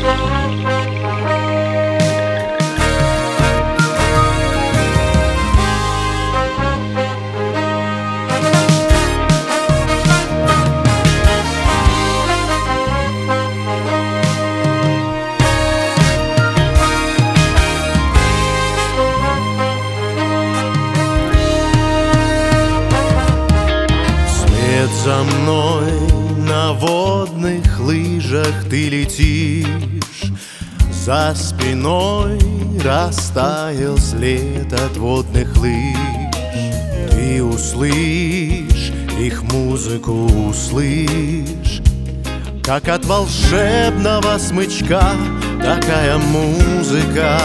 За мной на водных лыжах ты летишь, за спиной растаял след от водных лыж. Ты услышь их музыку, услышь, как от волшебного смычка такая музыка.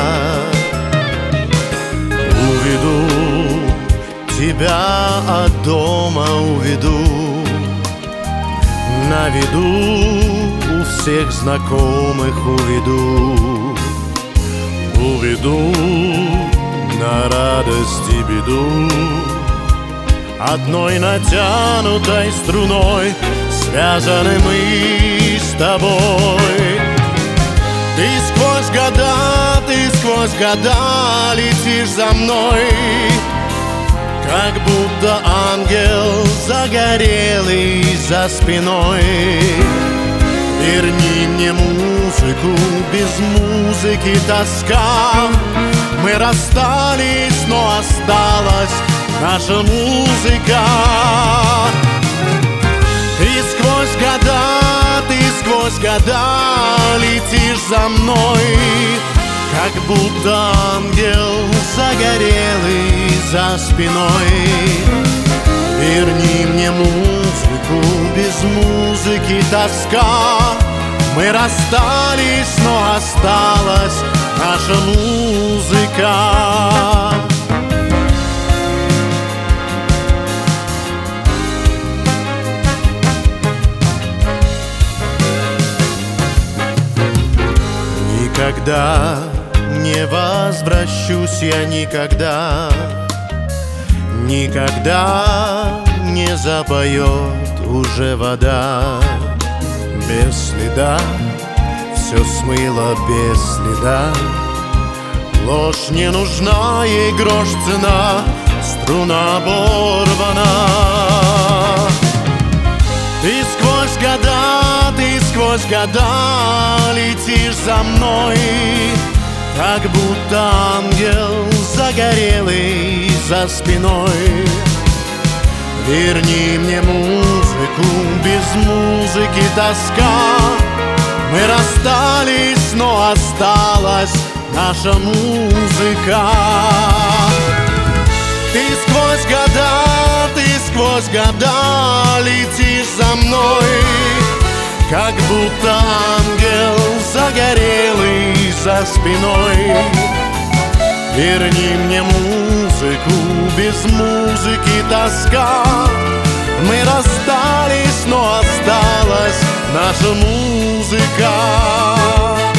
Уведу тебя от дома, уведу, на виду у всех знакомых уведу. Уведу на радость и беду, одной натянутой струной связаны мы с тобой. Ты сквозь года летишь за мной, как будто ангел загорелый за спиной. Верни мне музыку, без музыки тоска. Мы расстались, но осталась наша музыка. Ты сквозь года летишь за мной, как будто ангел загорелый за спиной. Верни мне музыку, без музыки тоска. Мы расстались, но осталась наша музыка. Никогда не возвращусь я, никогда, никогда не запоет уже вода. Без следа все смыло, без следа. Ложь не нужна, ей грош цена, струна оборвана. Ты сквозь года летишь за мной, как будто ангел загорелый за спиной. Верни мне музыку, без музыки тоска. Мы расстались, но осталась наша музыка. Ты сквозь года летишь за мной, как будто ангел загорелый за спиной. Верни мне музыку, без музыки тоска. Мы расстались, но осталась наша музыка.